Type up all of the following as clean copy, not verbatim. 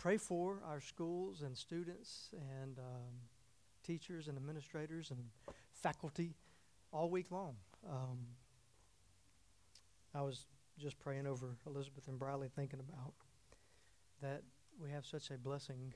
pray for our schools and students and teachers and administrators and faculty all week long. I was just praying over Elizabeth and Briley, thinking about that we have such a blessing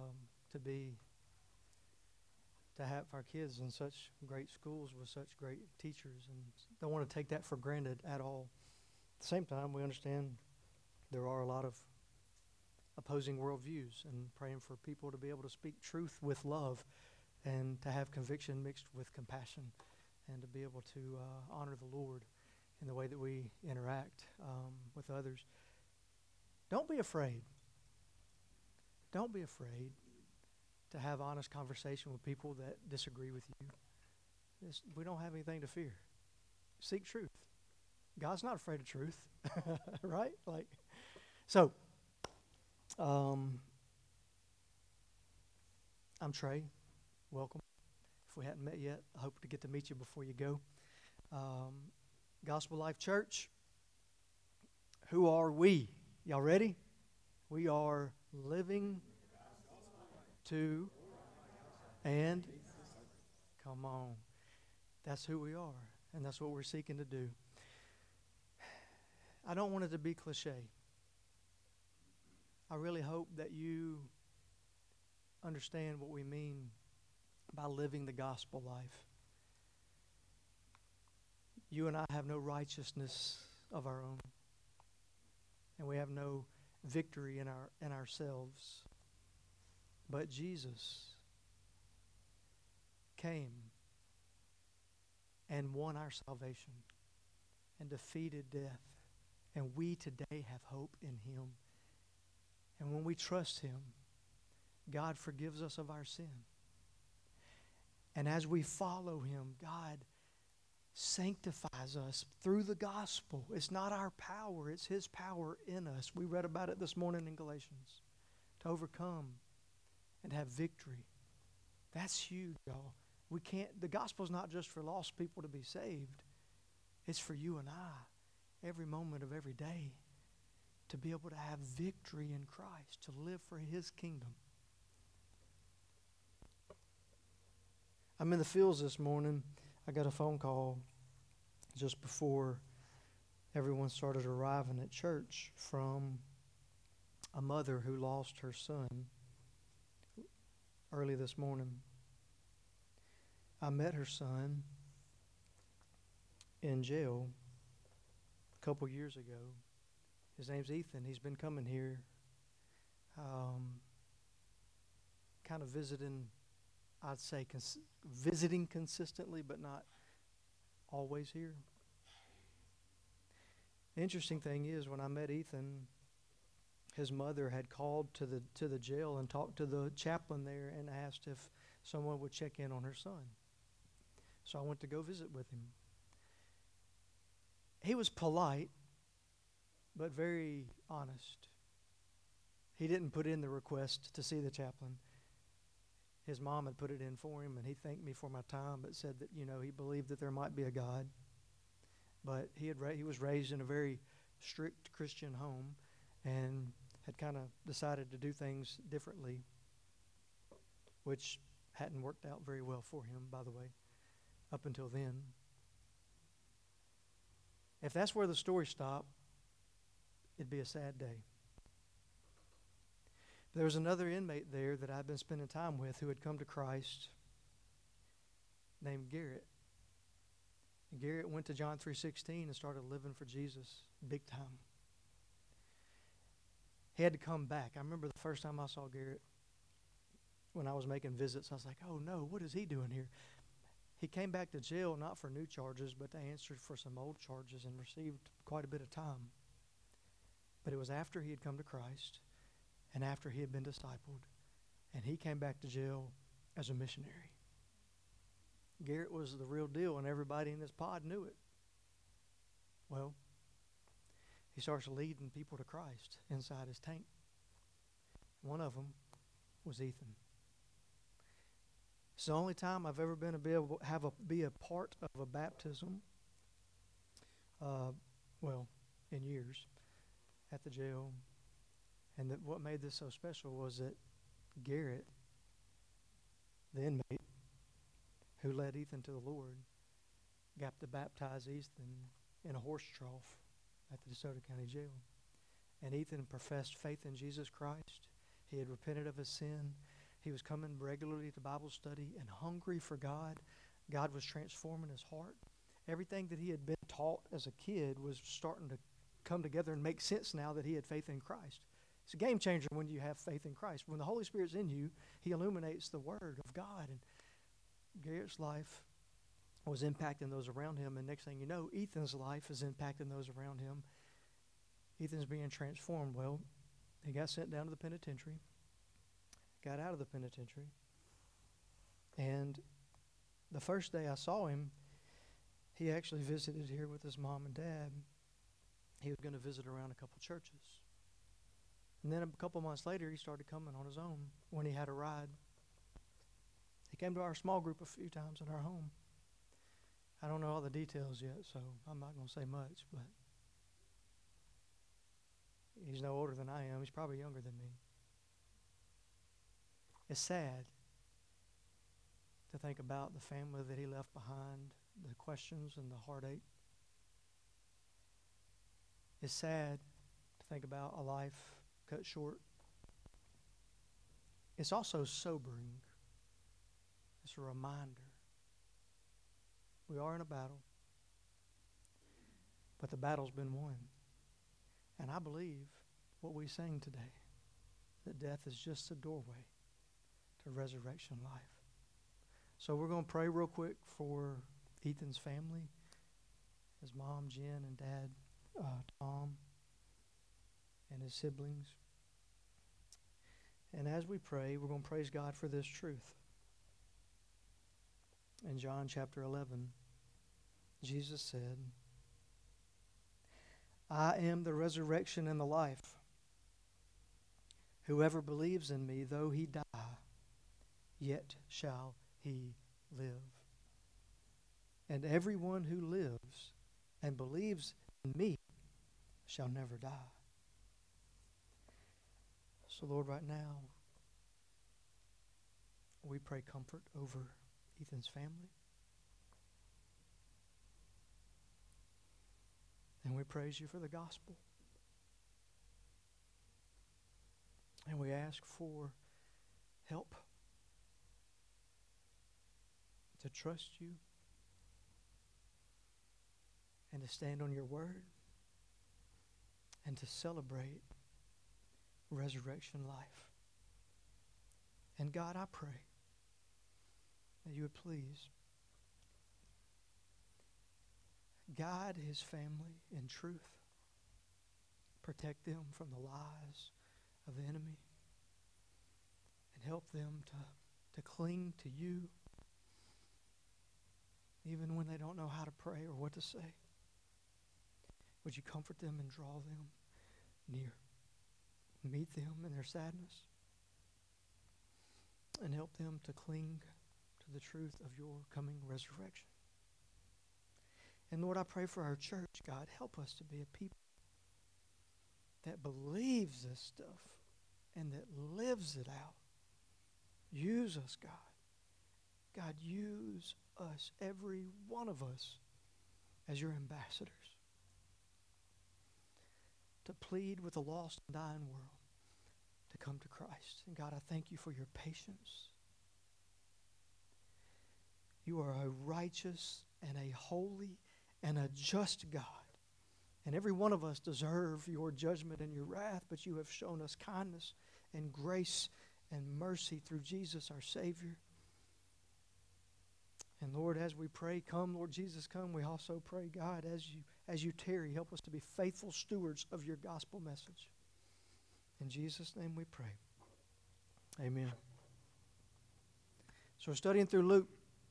to have our kids in such great schools with such great teachers, and don't want to take that for granted at all. At the same time, we understand there are a lot of opposing worldviews, and praying for people to be able to speak truth with love and to have conviction mixed with compassion, and to be able to honor the Lord in the way that we interact with others. Don't be afraid. Don't be afraid to have honest conversation with people that disagree with you. We don't have anything to fear. Seek truth. God's not afraid of truth, right? So, I'm Trey. Welcome. If we hadn't met yet, I hope to get to meet you before you go. Gospel Life Church, who are we? Y'all ready? We are living to and come on. That's who we are, and that's what we're seeking to do. I don't want it to be cliche. I really hope that you understand what we mean by living the gospel life. You and I have no righteousness of our own, and we have no victory in ourselves. But Jesus came and won our salvation and defeated death. And we today have hope in Him. And when we trust Him, God forgives us of our sin. And as we follow Him, God sanctifies us through the gospel. It's not our power, it's His power in us. We read about it this morning in Galatians. To overcome and have victory. That's huge, y'all. The gospel's not just for lost people to be saved. It's for you and I, every moment of every day, to be able to have victory in Christ, to live for His kingdom. I'm in the fields this morning. I got a phone call just before everyone started arriving at church from a mother who lost her son early this morning. I met her son in jail a couple years ago. His name's Ethan. He's been coming here, kind of visiting, I'd say visiting consistently, but not always here. The interesting thing is, when I met Ethan, his mother had called to the jail and talked to the chaplain there and asked if someone would check in on her son. So I went to go visit with him. He was polite, but very honest. He didn't put in the request to see the chaplain. His mom had put it in for him, and he thanked me for my time, but said that, he believed that there might be a God. But he was raised in a very strict Christian home and had kind of decided to do things differently, which hadn't worked out very well for him, by the way, up until then. If that's where the story stopped, it'd be a sad day. There was another inmate there that I'd been spending time with who had come to Christ named Garrett. And Garrett went to John 3:16 and started living for Jesus big time. He had to come back. I remember the first time I saw Garrett when I was making visits. I was like, oh no, what is he doing here? He came back to jail not for new charges, but to answer for some old charges and received quite a bit of time. But it was after he had come to Christ and after he had been discipled, and he came back to jail as a missionary. Garrett was the real deal, and everybody in this pod knew it. Well, he starts leading people to Christ inside his tank. One of them was Ethan. It's the only time I've ever been to be a part of a baptism. In years, at the jail. And that what made this so special was that Garrett, the inmate who led Ethan to the Lord, got to baptize Ethan in a horse trough at the DeSoto County Jail. And Ethan professed faith in Jesus Christ. He had repented of his sin. He was coming regularly to Bible study and hungry for God. God was transforming his heart. Everything that he had been taught as a kid was starting to come together and make sense now that he had faith in Christ. It's a game changer when you have faith in Christ. When the Holy Spirit's in you, he illuminates the Word of God. And Garrett's life was impacting those around him. And next thing you know, Ethan's life is impacting those around him. Ethan's being transformed. Well, he got sent down to the penitentiary, got out of the penitentiary, and the first day I saw him, he actually visited here with his mom and dad. He was going to visit around a couple churches. And then a couple months later, he started coming on his own when he had a ride. He came to our small group a few times in our home. I don't know all the details yet, so I'm not going to say much, but he's no older than I am. He's probably younger than me. It's sad to think about the family that he left behind, the questions and the heartache. It's sad to think about a life cut short. It's also sobering. It's a reminder. We are in a battle, but the battle's been won. And I believe what we sang today, that death is just a doorway to resurrection life. So we're going to pray real quick for Ethan's family, his mom, Jen, and dad, Tom, and his siblings. And as we pray, we're going to praise God for this truth. In John chapter 11, Jesus said, I am the resurrection and the life. Whoever believes in me, though he die, yet shall he live. And everyone who lives and believes in me shall never die. So, Lord, right now, we pray comfort over Ethan's family. And we praise you for the gospel. And we ask for help to trust you and to stand on your word and to celebrate resurrection life. And God, I pray that you would please guide his family in truth. Protect them from the lies of the enemy. And help them to cling to you even when they don't know how to pray or what to say. Would you comfort them and draw them near? Meet them in their sadness. And help them to cling to the truth of your coming resurrection. And Lord, I pray for our church, God, help us to be a people that believes this stuff and that lives it out. Use us, God. God, use us, every one of us, as your ambassadors to plead with the lost and dying world to come to Christ. And God, I thank you for your patience. You are a righteous and a holy and a just God. And every one of us deserve your judgment and your wrath, but you have shown us kindness and grace and mercy through Jesus, our Savior. And Lord, as we pray, come, Lord Jesus, come. We also pray, God, as you tarry, help us to be faithful stewards of your gospel message. In Jesus' name we pray. Amen. So we're studying through Luke.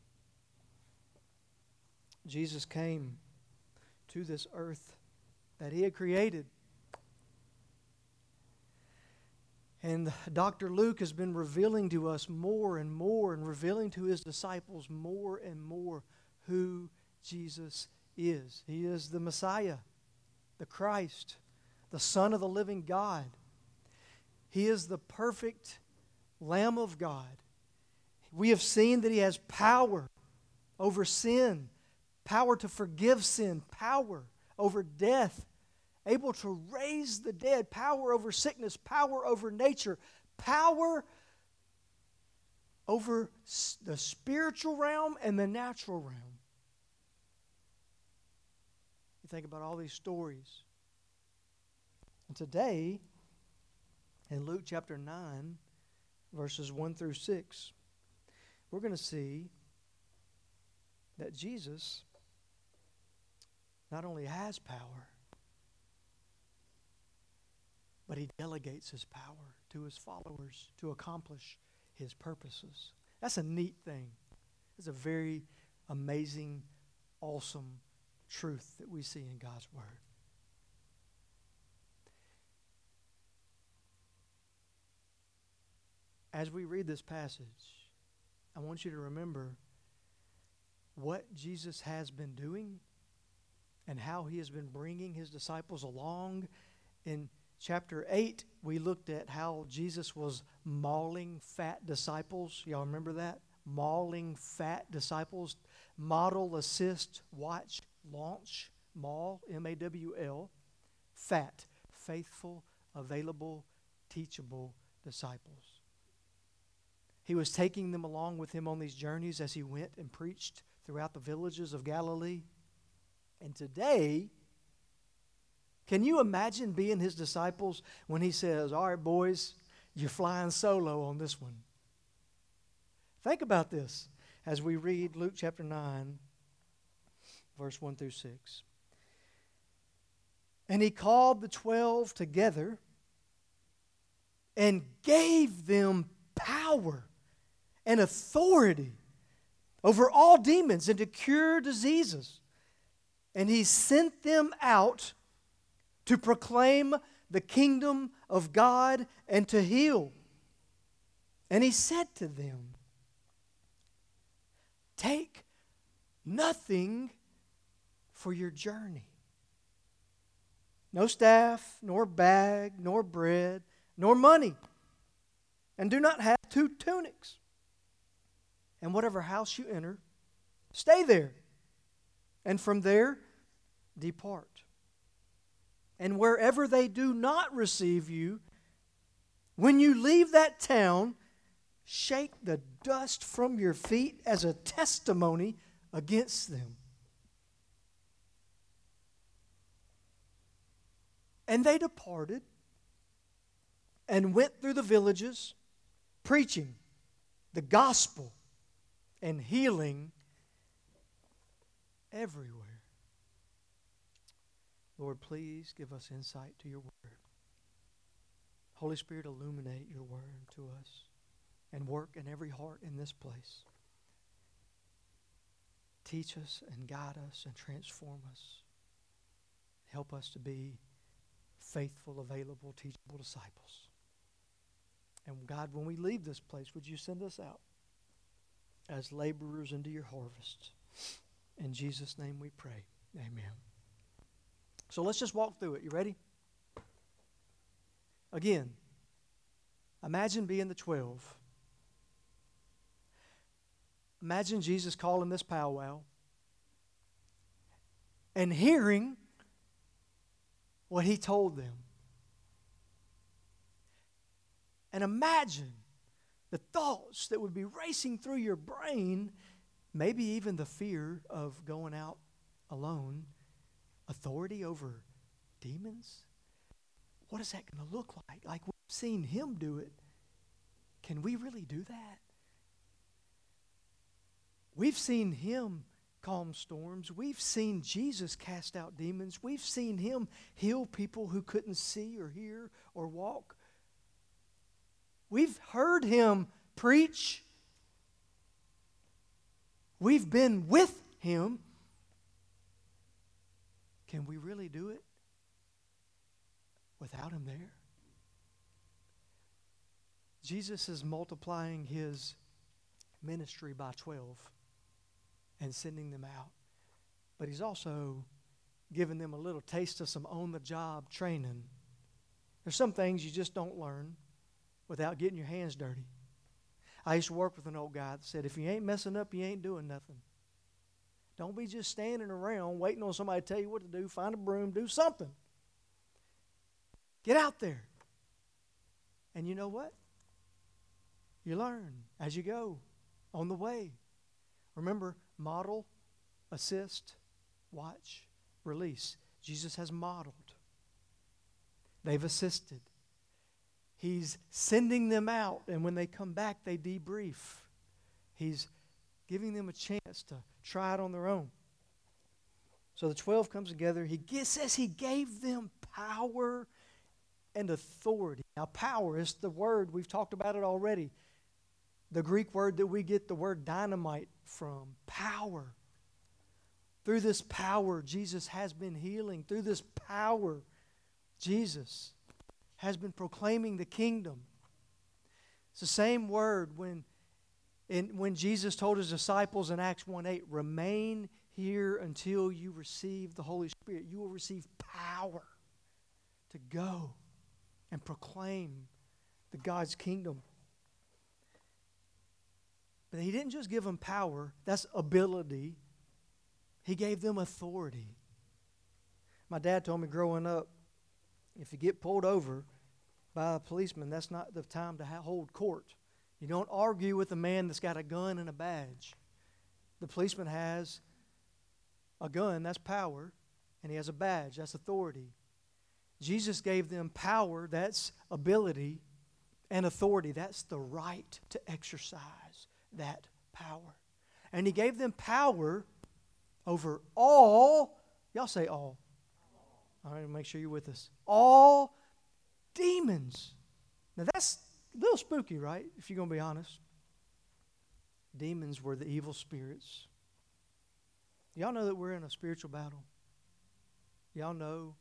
Jesus came to this earth that he had created. And Dr. Luke has been revealing to us more and more and revealing to his disciples more and more who Jesus is. He is the Messiah, the Christ, the Son of the living God. He is the perfect Lamb of God. We have seen that He has power over sin, power to forgive sin, power over death, able to raise the dead, power over sickness, power over nature, power over the spiritual realm and the natural realm. You think about all these stories. And today, in Luke chapter 9, verses 1 through 6, we're going to see that Jesus not only has power, but He delegates His power to His followers to accomplish His purposes. That's a neat thing. It's a very amazing, awesome truth that we see in God's Word. As we read this passage, I want you to remember what Jesus has been doing and how He has been bringing His disciples along. In chapter 8, we looked at how Jesus was mauling fat disciples. Y'all remember that? Mauling fat disciples. Model, assist, watch, launch, maul, M-A-W-L. Fat, faithful, available, teachable disciples. He was taking them along with Him on these journeys as He went and preached throughout the villages of Galilee. And today, can you imagine being His disciples when He says, all right, boys, you're flying solo on this one? Think about this as we read Luke chapter 9, verse 1 through 6. And He called the 12 together and gave them power and authority over all demons and to cure diseases. And He sent them out to proclaim the kingdom of God and to heal. And He said to them, take nothing for your journey. No staff, nor bag, nor bread, nor money. And do not have 2 tunics. And whatever house you enter, stay there. And from there, depart. And wherever they do not receive you, when you leave that town, shake the dust from your feet as a testimony against them. And they departed and went through the villages, preaching the gospel and healing everywhere. Lord, please give us insight to your word. Holy Spirit, illuminate your word to us and work in every heart in this place. Teach us and guide us and transform us. Help us to be faithful, available, teachable disciples. And God, when we leave this place, would you send us out as laborers into your harvest? In Jesus' name we pray. Amen. So let's just walk through it. You ready? Again, imagine being the 12. Imagine Jesus calling this powwow and hearing what He told them. And imagine the thoughts that would be racing through your brain, maybe even the fear of going out alone, authority over demons. What is that going to look like? Like, we've seen Him do it. Can we really do that? We've seen Him calm storms. We've seen Jesus cast out demons. We've seen Him heal people who couldn't see or hear or walk. We've heard Him preach. We've been with Him. Can we really do it without Him there? Jesus is multiplying His ministry by 12 and sending them out. But He's also giving them a little taste of some on-the-job training. There's some things you just don't learn. without getting your hands dirty. I used to work with an old guy that said, if you ain't messing up, you ain't doing nothing. Don't be just standing around waiting on somebody to tell you what to do. Find a broom, do something. Get out there. And you know what? You learn as you go on the way. Remember, model, assist, watch, release. Jesus has modeled. They've assisted. He's sending them out, and when they come back, they debrief. He's giving them a chance to try it on their own. So the 12 comes together. Says he gave them power and authority. Now, power is the word. We've talked about it already. The Greek word that we get the word dynamite from. Power. Through this power, Jesus has been healing. Through this power, Jesus has been proclaiming the kingdom. It's the same word when Jesus told his disciples in Acts 1:8, remain here until you receive the Holy Spirit. You will receive power to go and proclaim the God's kingdom. But he didn't just give them power. That's ability. He gave them authority. My dad told me growing up, if you get pulled over by a policeman, that's not the time to hold court. You don't argue with a man that's got a gun and a badge. The policeman has a gun, that's power, and he has a badge, that's authority. Jesus gave them power, that's ability, and authority, that's the right to exercise that power. And he gave them power over all, y'all say all. All right, make sure you're with us. All demons. Now that's a little spooky, right? If you're going to be honest. Demons were the evil spirits. Y'all know that we're in a spiritual battle. Y'all know,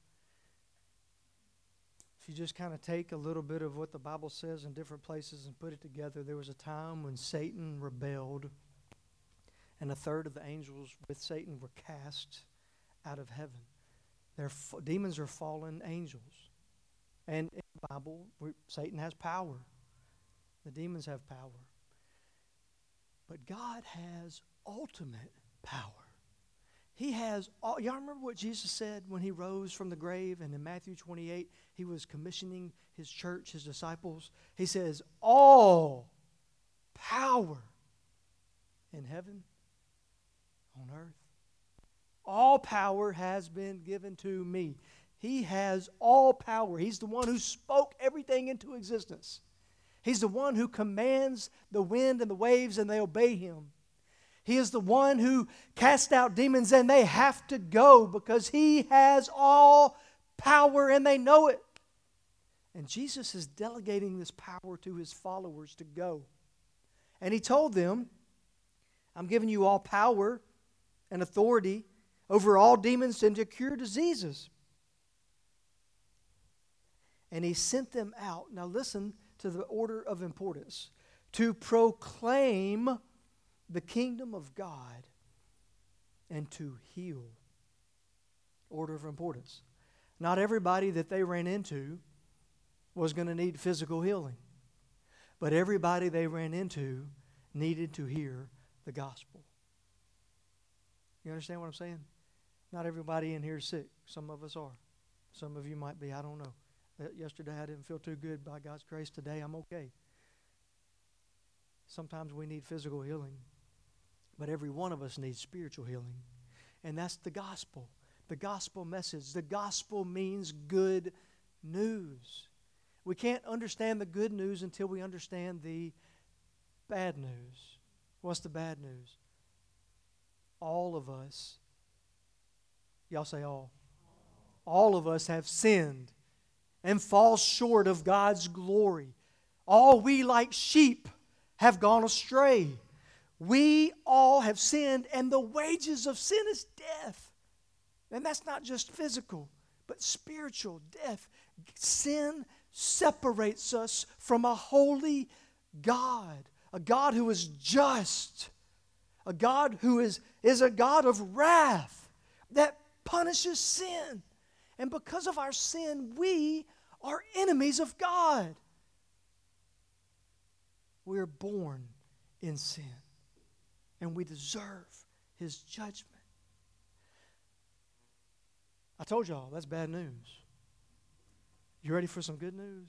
if you just kind of take a little bit of what the Bible says in different places and put it together, there was a time when Satan rebelled, and a third of the angels with Satan were cast out of heaven. Demons are fallen angels. And in the Bible, Satan has power. The demons have power. But God has ultimate power. He has all. Y'all remember what Jesus said when he rose from the grave, and in Matthew 28, he was commissioning his church, his disciples. He says, all power in heaven, on earth. All power has been given to me. He has all power. He's the one who spoke everything into existence. He's the one who commands the wind and the waves, and they obey him. He is the one who casts out demons, and they have to go because he has all power, and they know it. And Jesus is delegating this power to his followers to go. And he told them, I'm giving you all power and authority over all demons and to cure diseases. And he sent them out. Now listen to the order of importance. To proclaim the kingdom of God and to heal. Order of importance. Not everybody that they ran into was going to need physical healing. But everybody they ran into needed to hear the gospel. You understand what I'm saying? Not everybody in here is sick. Some of us are. Some of you might be, I don't know. Yesterday I didn't feel too good. By God's grace, today I'm okay. Sometimes we need physical healing. But every one of us needs spiritual healing. And that's the gospel. The gospel message. The gospel means good news. We can't understand the good news until we understand the bad news. What's the bad news? All of us, y'all say all of us have sinned and fall short of God's glory. All we like sheep have gone astray. We all have sinned, and the wages of sin is death. And that's not just physical, but spiritual death. Sin separates us from a holy God, a God who is just, a God who is a God of wrath that punishes sin. And because of our sin, we are enemies of God. We are born in sin, and we deserve His judgment. I told y'all, that's bad news. You ready for some good news?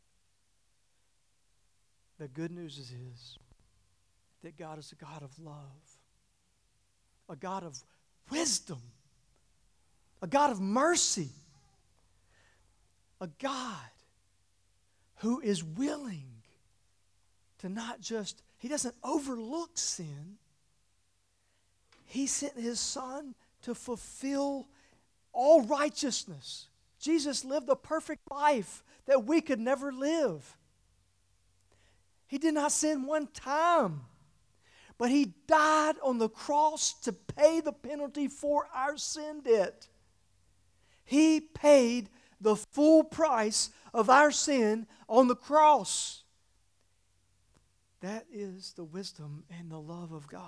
The good news is that God is a God of love, a God of wisdom, a God of mercy, a God who is willing to not just, He doesn't overlook sin. He sent His Son to fulfill all righteousness. Jesus lived a perfect life that we could never live. He did not sin one time, but He died on the cross to pay the penalty for our sin debt. He paid the full price of our sin on the cross. That is the wisdom and the love of God.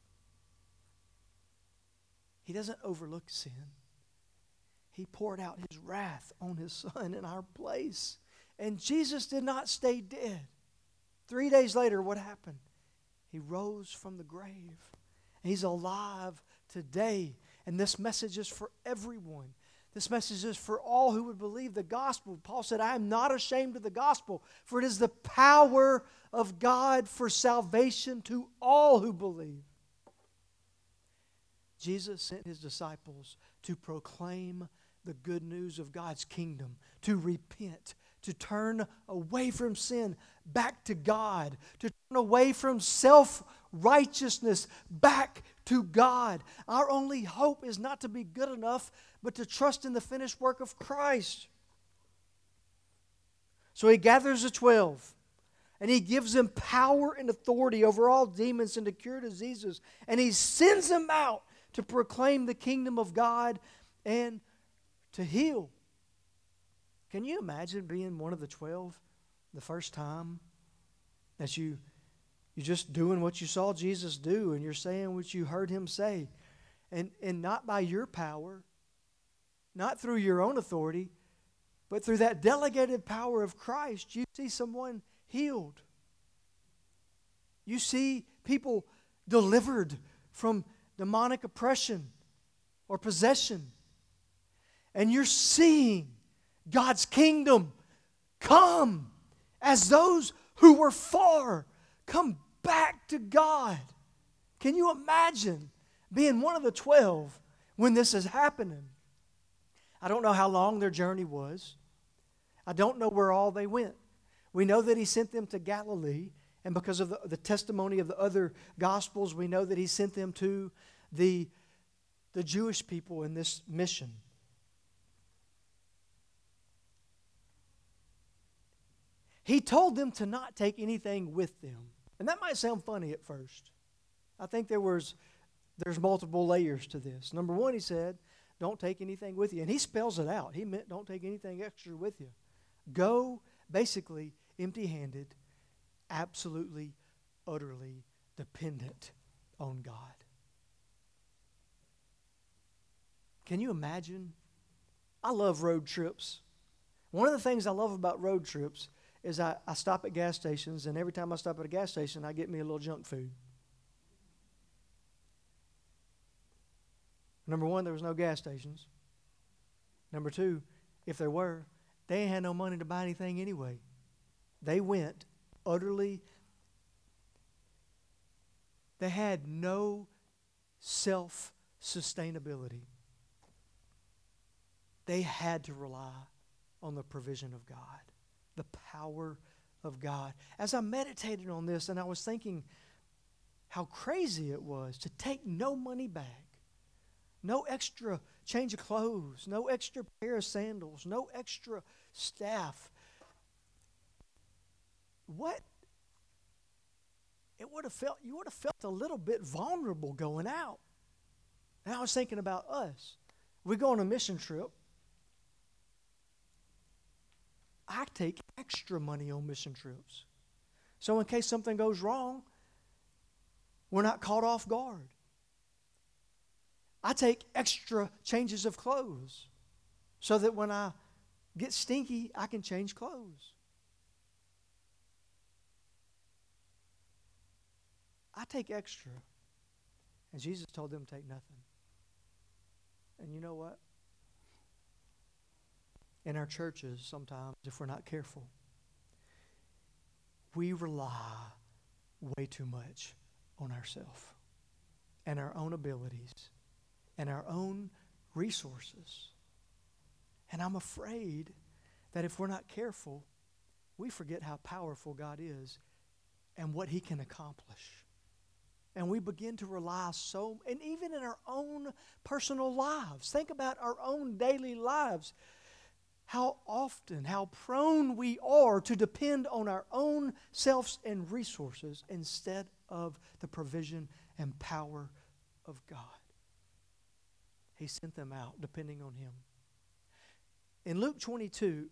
He doesn't overlook sin. He poured out His wrath on His Son in our place. And Jesus did not stay dead. 3 days later, what happened? He rose from the grave. He's alive today. And this message is for everyone. This message is for all who would believe the gospel. Paul said, I am not ashamed of the gospel, for it is the power of God for salvation to all who believe. Jesus sent His disciples to proclaim the good news of God's kingdom, to repent, to turn away from sin back to God, to turn away from self-righteousness back to God. Our only hope is not to be good enough, but to trust in the finished work of Christ. So He gathers the 12, and He gives them power and authority over all demons and to cure diseases, and He sends them out to proclaim the kingdom of God and to heal. Can you imagine being one of the 12 the first time that you're just doing what you saw Jesus do and you're saying what you heard Him say, and not by your power, not through your own authority, but through that delegated power of Christ, you see someone healed. You see people delivered from demonic oppression or possession. And you're seeing God's kingdom come as those who were far come back to God. Can you imagine being one of the 12 when this is happening? I don't know how long their journey was. I don't know where all they went. We know that He sent them to Galilee, and because of the testimony of the other Gospels, we know that He sent them to the Jewish people in this mission. He told them to not take anything with them. And that might sound funny at first. I think there's multiple layers to this. Number one, He said, don't take anything with you. And He spells it out. He meant don't take anything extra with you. Go, basically, empty-handed, absolutely, utterly dependent on God. Can you imagine? I love road trips. One of the things I love about road trips is I stop at gas stations, and every time I stop at a gas station, I get me a little junk food. Number one, there was no gas stations. Number two, if there were, they ain't had no money to buy anything anyway. They went utterly, they had no self-sustainability. They had to rely on the provision of God, the power of God. As I meditated on this, and I was thinking how crazy it was to take no money bag, no extra change of clothes, no extra pair of sandals, no extra staff. What? You would have felt a little bit vulnerable going out. And I was thinking about us. We go on a mission trip. I take extra money on mission trips. So in case something goes wrong, we're not caught off guard. I take extra changes of clothes so that when I get stinky, I can change clothes. take extra. And Jesus told them to take nothing. And you know what? In our churches, sometimes, if we're not careful, we rely way too much on ourselves and our own abilities and our own resources. And I'm afraid that if we're not careful, we forget how powerful God is and what He can accomplish. And we begin to rely and even in our own personal lives, think about our own daily lives, how often, how prone we are to depend on our own selves and resources instead of the provision and power of God. He sent them out depending on Him. In Luke 22,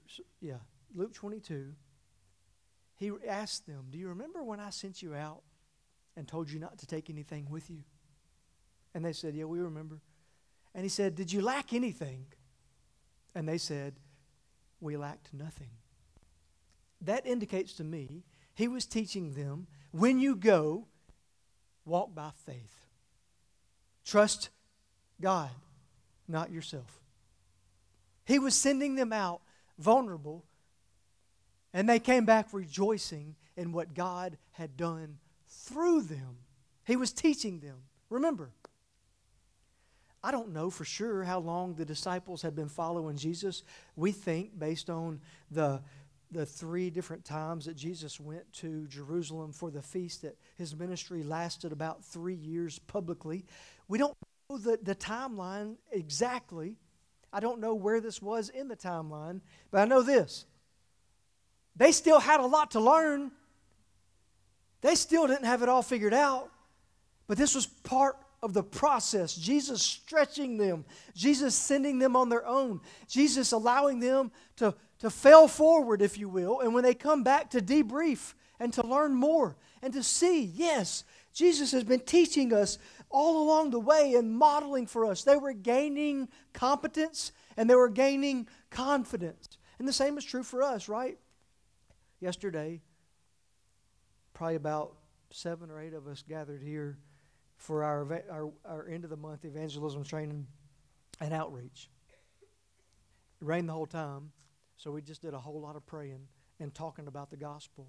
He asked them, do you remember when I sent you out and told you not to take anything with you? And they said, yeah, we remember. And He said, did you lack anything? And they said, we lacked nothing. That indicates to me He was teaching them, when you go, walk by faith. Trust God, not yourself. He was sending them out vulnerable, and they came back rejoicing in what God had done through them. He was teaching them. Remember, I don't know for sure how long the disciples had been following Jesus. We think, based on the 3 different times that Jesus went to Jerusalem for the feast, that His ministry lasted about 3 years publicly. We don't know the timeline exactly. I don't know where this was in the timeline, but I know this. They still had a lot to learn. They still didn't have it all figured out, but this was part of the process. Jesus stretching them, Jesus sending them on their own, Jesus allowing them to fail forward, if you will, and when they come back to debrief and to learn more and to see, yes, Jesus has been teaching us all along the way and modeling for us. They were gaining competence and they were gaining confidence. And the same is true for us, right? Yesterday, probably about 7 or 8 of us gathered here for our end of the month evangelism training and outreach. It rained the whole time, so we just did a whole lot of praying and talking about the gospel.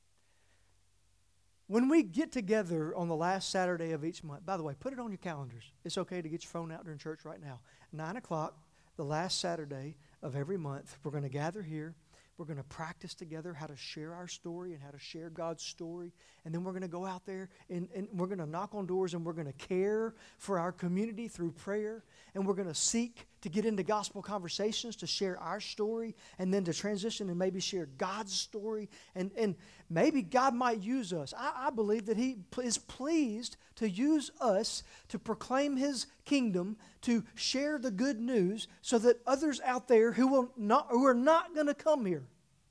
When we get together on the last Saturday of each month, by the way, put it on your calendars. It's okay to get your phone out during church right now. 9 o'clock, the last Saturday of every month, we're going to gather here. We're going to practice together how to share our story and how to share God's story. And then we're going to go out there and we're going to knock on doors and we're going to care for our community through prayer. And we're going to seek to get into gospel conversations to share our story and then to transition and maybe share God's story. And maybe God might use us. I believe that He is pleased to use us to proclaim His kingdom, to share the good news so that others out there who are not going to come here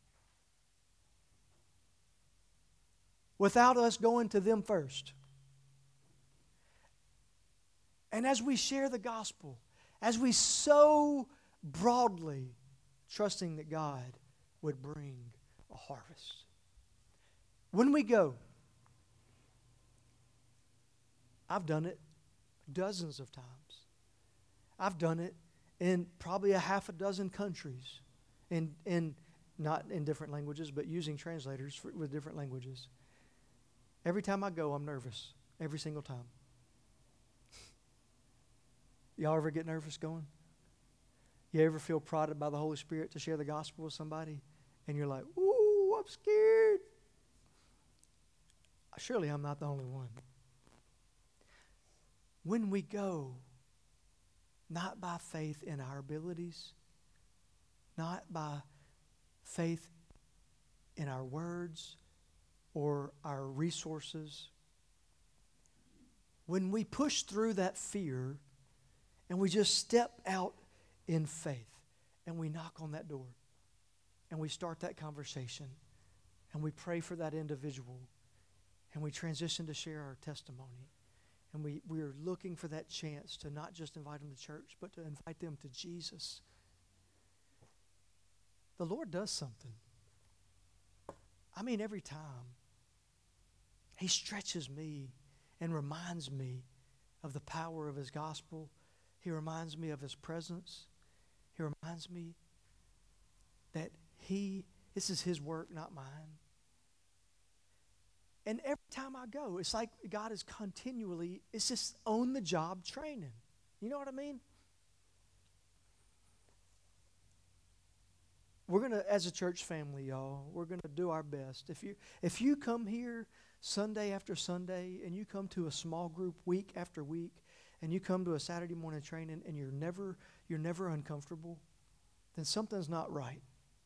without us going to them first. And as we share the gospel, as we sow broadly, trusting that God would bring a harvest. When we go, I've done it dozens of times. I've done it in probably a half a dozen countries, in not in different languages, but using translators with different languages. Every time I go, I'm nervous. Every single time. Y'all ever get nervous going? You ever feel prodded by the Holy Spirit to share the gospel with somebody? And you're like, ooh, I'm scared. Surely I'm not the only one. When we go, not by faith in our abilities, not by faith in our words or our resources, when we push through that fear and we just step out in faith and we knock on that door and we start that conversation and we pray for that individual and we transition to share our testimony and we are looking for that chance to not just invite them to church but to invite them to Jesus, the Lord does something. I mean, every time He stretches me and reminds me of the power of His gospel. He reminds me of His presence. He reminds me that this is His work, not mine. And every time I go, it's like God is continually, it's just on-the-job training. You know what I mean? We're going to, as a church family, y'all, we're going to do our best. If you come here Sunday after Sunday and you come to a small group week after week and you come to a Saturday morning training and you're never uncomfortable, then something's not right.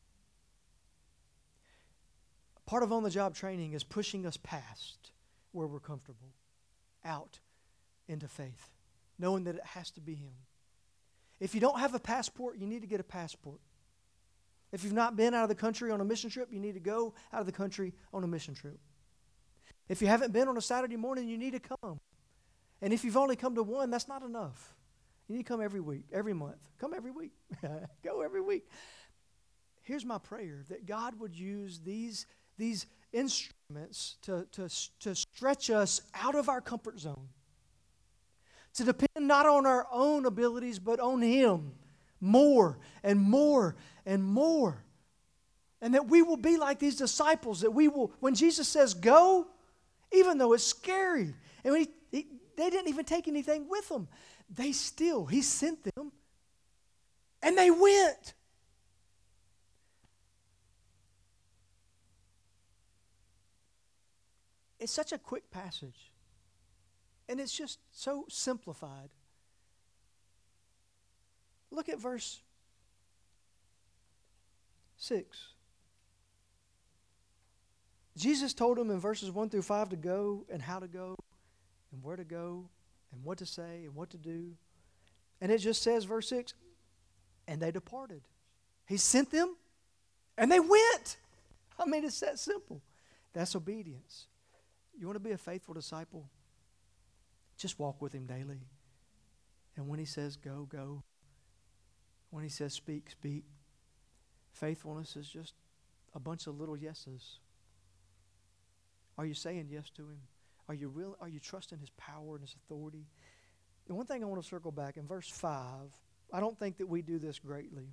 Part of on-the-job training is pushing us past where we're comfortable, out into faith, knowing that it has to be Him. If you don't have a passport, you need to get a passport. If you've not been out of the country on a mission trip, you need to go out of the country on a mission trip. If you haven't been on a Saturday morning, you need to come. And if you've only come to one, that's not enough. You need to come every week, every month. Come every week. Go every week. Here's my prayer, that God would use these instruments to stretch us out of our comfort zone, to depend not on our own abilities, but on Him more and more and more. And that we will be like these disciples, that we will, when Jesus says go, even though it's scary, and they didn't even take anything with them, He sent them, and they went. It's such a quick passage, and it's just so simplified. Look at verse 6. Jesus told them in verses 1 through 5 to go and how to go and where to go and what to say and what to do. And it just says, verse 6, and they departed. He sent them and they went. I mean, it's that simple. That's obedience. You want to be a faithful disciple? Just walk with Him daily. And when He says go, go. When He says speak, speak. Faithfulness is just a bunch of little yeses. Are you saying yes to Him? Are you trusting His power and His authority? And one thing I want to circle back in verse 5, I don't think that we do this greatly.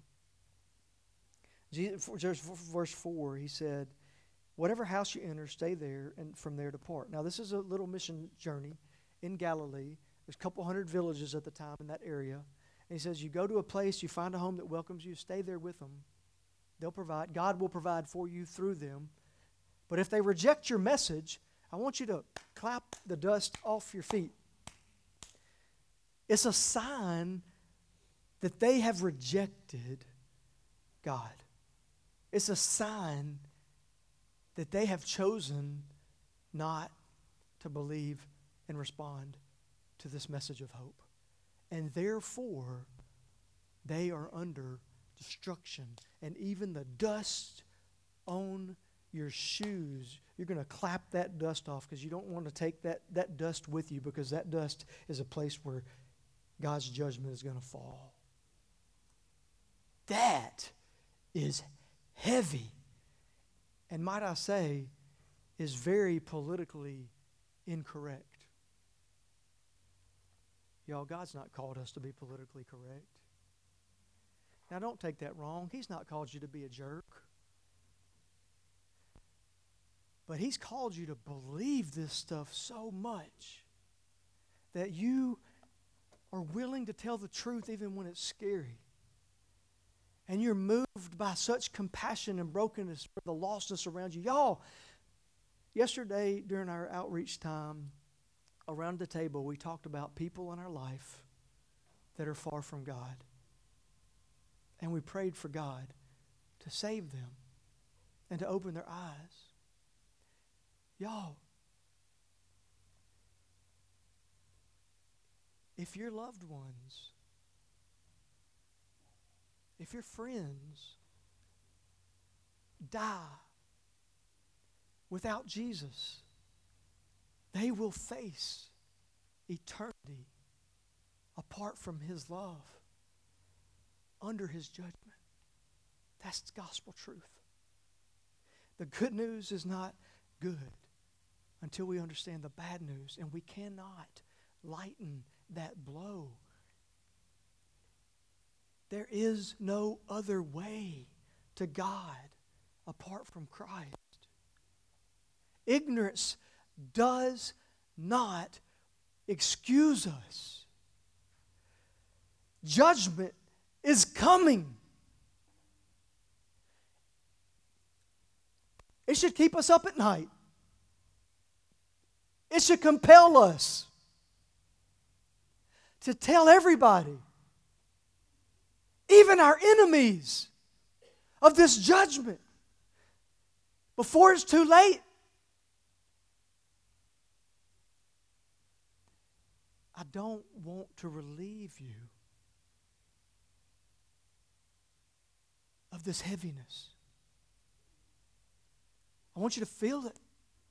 Verse 4, He said, whatever house you enter, stay there, and from there depart. Now, this is a little mission journey in Galilee. There's a couple hundred villages at the time in that area. And He says, you go to a place, you find a home that welcomes you, stay there with them. They'll provide. God will provide for you through them. But if they reject your message, I want you to clap the dust off your feet. It's a sign that they have rejected God. It's a sign that they have chosen not to believe and respond to this message of hope. And therefore, they are under destruction. And even the dust on your shoes, you're going to clap that dust off, because you don't want to take that dust with you, because that dust is a place where God's judgment is going to fall. That is heavy. And might I say, is very politically incorrect. Y'all, God's not called us to be politically correct. Now, don't take that wrong. He's not called you to be a jerk. But He's called you to believe this stuff so much that you are willing to tell the truth even when it's scary. And you're moved by such compassion and brokenness for the lostness around you. Y'all, yesterday during our outreach time, around the table, we talked about people in our life that are far from God. And we prayed for God to save them and to open their eyes. Y'all, if your loved ones, if your friends die without Jesus, they will face eternity apart from His love, under His judgment. That's gospel truth. The good news is not good. until we understand the bad news, and we cannot lighten that blow. There is no other way to God apart from Christ. Ignorance does not excuse us. Judgment is coming. It should keep us up at night. It should compel us to tell everybody, even our enemies, of this judgment before it's too late. I don't want to relieve you of this heaviness. I want you to feel it.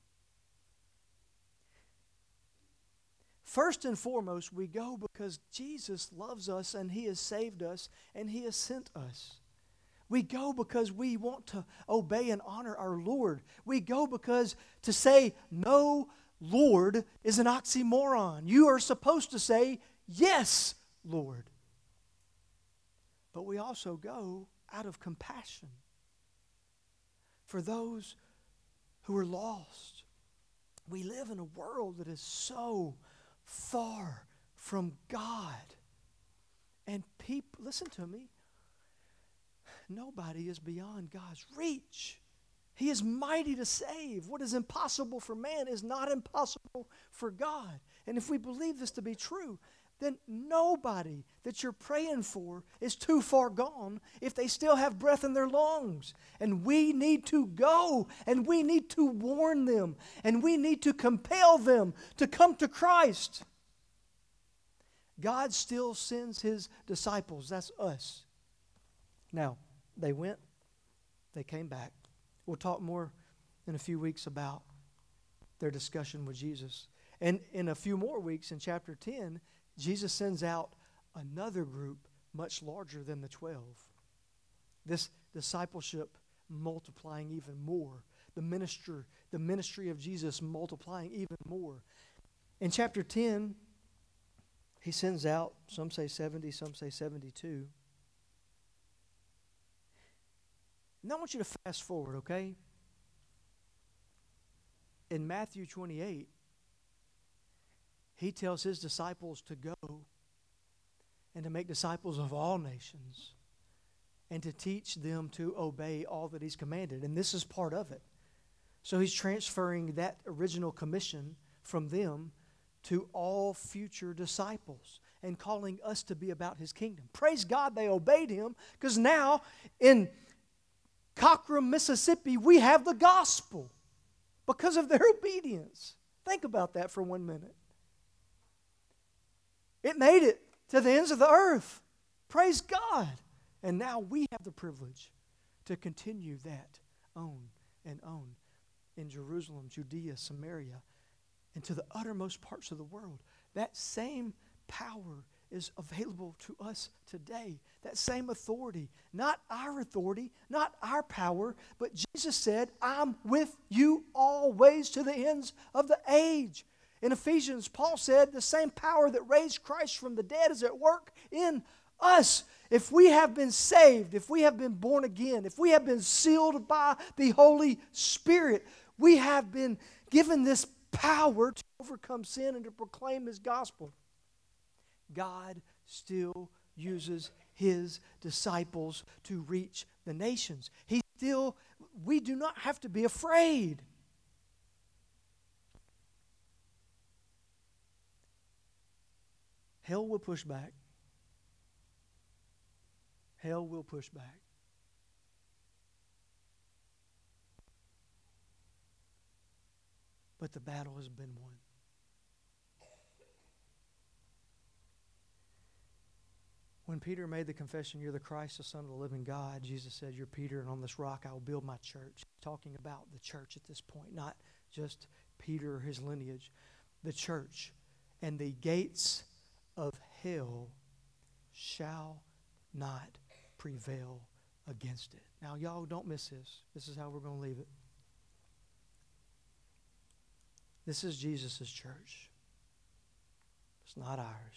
First and foremost, we go because Jesus loves us and He has saved us and He has sent us. We go because we want to obey and honor our Lord. We go because to say no, Lord, is an oxymoron. You are supposed to say, yes, Lord. But we also go out of compassion for those who are lost. We live in a world that is so far from God. And people, listen to me, nobody is beyond God's reach. He is mighty to save. What is impossible for man is not impossible for God. And if we believe this to be true, then nobody that you're praying for is too far gone if they still have breath in their lungs. And we need to go, and we need to warn them, and we need to compel them to come to Christ. God still sends His disciples. That's us. Now, they went, they came back. We'll talk more in a few weeks about their discussion with Jesus. And in a few more weeks, in chapter 10, Jesus sends out another group much larger than the 12. This discipleship multiplying even more. The ministry of Jesus multiplying even more. In chapter 10, He sends out, some say 70, some say 72. Now I want you to fast forward, okay? In Matthew 28, He tells His disciples to go and to make disciples of all nations and to teach them to obey all that He's commanded. And this is part of it. So He's transferring that original commission from them to all future disciples and calling us to be about His kingdom. Praise God they obeyed Him, because now in Cockrum, Mississippi, we have the gospel because of their obedience. Think about that for 1 minute. It made it to the ends of the earth. Praise God. And now we have the privilege to continue that on and on in Jerusalem, Judea, Samaria, and to the uttermost parts of the world. That same power is available to us today. That same authority. Not our authority, not our power, but Jesus said, I'm with you always to the ends of the age. In Ephesians, Paul said, the same power that raised Christ from the dead is at work in us. If we have been saved, if we have been born again, if we have been sealed by the Holy Spirit, we have been given this power to overcome sin and to proclaim His gospel. God still uses His disciples to reach the nations. We do not have to be afraid. Hell will push back. Hell will push back. But the battle has been won. When Peter made the confession, you're the Christ, the Son of the living God, Jesus said, you're Peter, and on this rock I will build my church. Talking about the church at this point, not just Peter or his lineage. The church. And the gates of hell shall not prevail against it. Now, y'all don't miss this. This is how we're going to leave it. This is Jesus' church. It's not ours.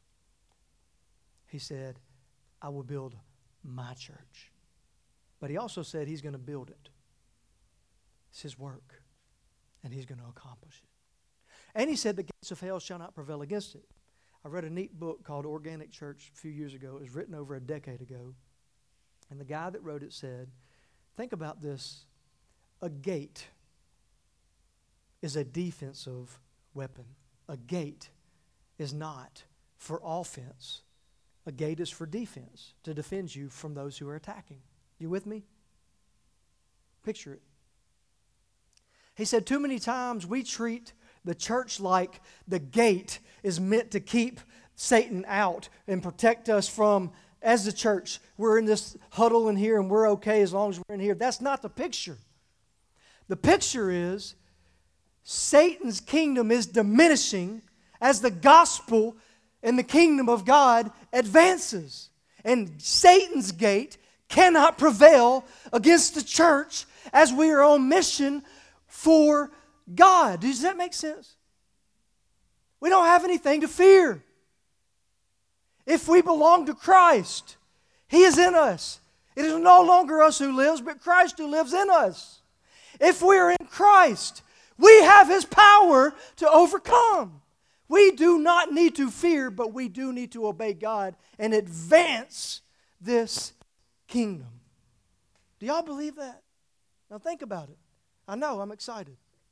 He said, I will build my church. But he also said he's going to build it. It's his work. And he's going to accomplish it. And he said the gates of hell shall not prevail against it. I read a neat book called Organic Church a few years ago. It was written over a decade ago. And the guy that wrote it said, think about this. A gate is a defensive weapon. A gate is not for offense. A gate is for defense, to defend you from those who are attacking. You with me? Picture it. He said too many times we treat the church like the gate is meant to keep Satan out and protect us from, as the church, we're in this huddle in here and we're okay as long as we're in here. That's not the picture. The picture is Satan's kingdom is diminishing as the gospel and the kingdom of God advances. And Satan's gate cannot prevail against the church as we are on mission for God. Does that make sense? We don't have anything to fear. If we belong to Christ, He is in us. It is no longer us who lives, but Christ who lives in us. If we are in Christ, we have His power to overcome. We do not need to fear, but we do need to obey God and advance this kingdom. Do y'all believe that? Now think about it. I know, I'm excited.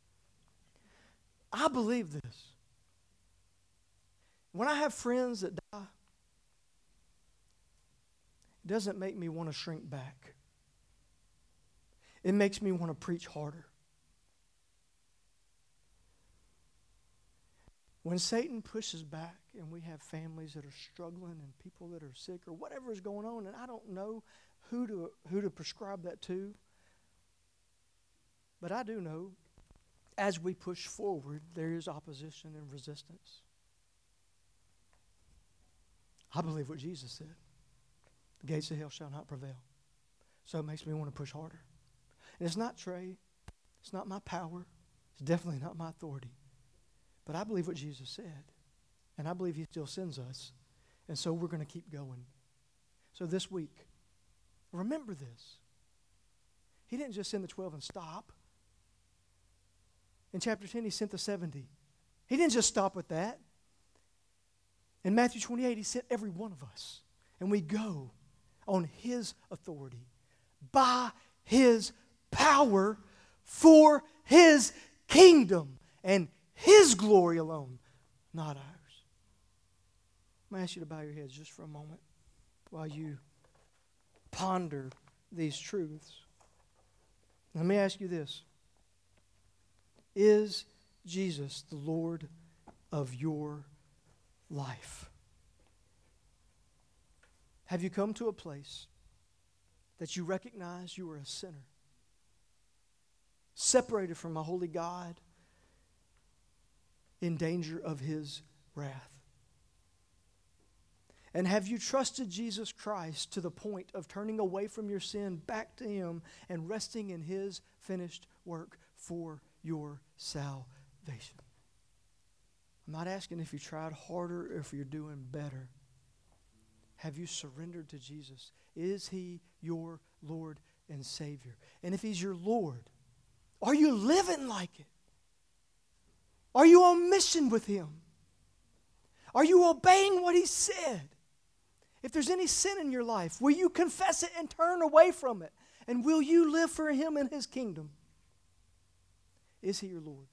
I believe this. When I have friends that die, it doesn't make me want to shrink back. It makes me want to preach harder. When Satan pushes back and we have families that are struggling and people that are sick or whatever is going on, and I don't know who to prescribe that to, but I do know as we push forward, there is opposition and resistance. I believe what Jesus said. The gates of hell shall not prevail. So it makes me want to push harder. And it's not Trey. It's not my power. It's definitely not my authority. But I believe what Jesus said. And I believe He still sends us. And so we're going to keep going. So this week, remember this. He didn't just send the 12 and stop. In chapter 10, He sent the 70. He didn't just stop with that. In Matthew 28, He sent every one of us. And we go on His authority, by His power, for His kingdom and His glory alone, not ours. I'm going to ask you to bow your heads just for a moment while you ponder these truths. Let me ask you this. Is Jesus the Lord of your life? Have you come to a place that you recognize you are a sinner, separated from a holy God, in danger of His wrath? And have you trusted Jesus Christ to the point of turning away from your sin back to Him and resting in His finished work for your salvation? I'm not asking if you tried harder or if you're doing better. Have you surrendered to Jesus? Is He your Lord and Savior? And if He's your Lord, are you living like it? Are you on mission with Him? Are you obeying what He said? If there's any sin in your life, will you confess it and turn away from it? And will you live for Him and His kingdom? Is He your Lord?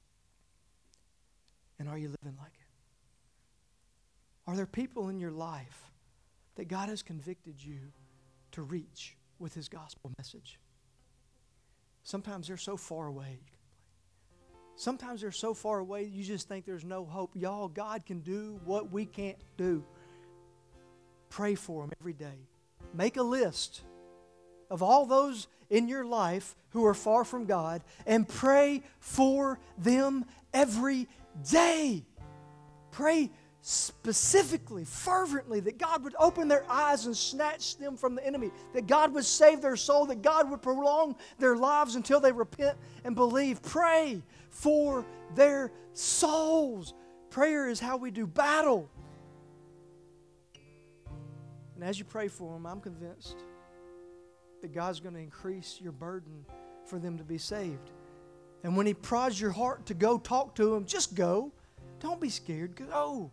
And are you living like it? Are there people in your life that God has convicted you to reach with His gospel message? Sometimes they're so far away. Sometimes they're so far away you just think there's no hope. Y'all, God can do what we can't do. Pray for them every day. Make a list of all those in your life who are far from God and pray for them every day. Pray specifically, fervently, that God would open their eyes and snatch them from the enemy, that God would save their soul, that God would prolong their lives until they repent and believe. Pray for their souls. Prayer is how we do battle. And as you pray for them, I'm convinced that God's going to increase your burden for them to be saved. And when He prods your heart to go talk to them, just go. Don't be scared. Go.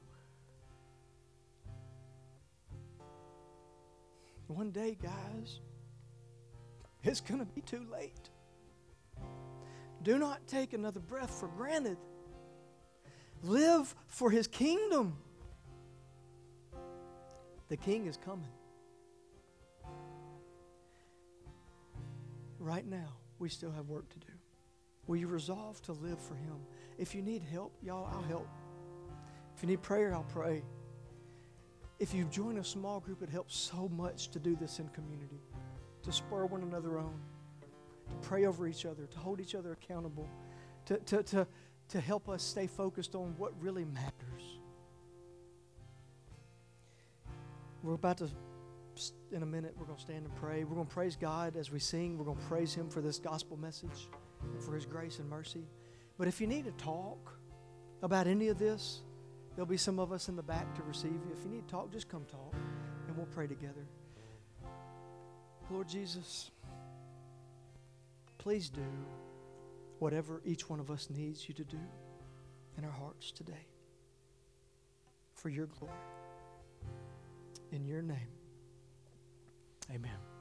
One day, guys, it's going to be too late. Do not take another breath for granted. Live for His kingdom. The King is coming. Right now, we still have work to do. Will you resolve to live for Him? If you need help, y'all, I'll help. If you need prayer, I'll pray. If you join a small group, it helps so much to do this in community, to spur one another on, to pray over each other, to hold each other accountable, to help us stay focused on what really matters. We're about to, in a minute, we're going to stand and pray. We're going to praise God as we sing. We're going to praise Him for this gospel message and for His grace and mercy. But if you need to talk about any of this, there'll be some of us in the back to receive you. If you need to talk, just come talk, and we'll pray together. Lord Jesus, please do whatever each one of us needs you to do in our hearts today for your glory. In your name, amen.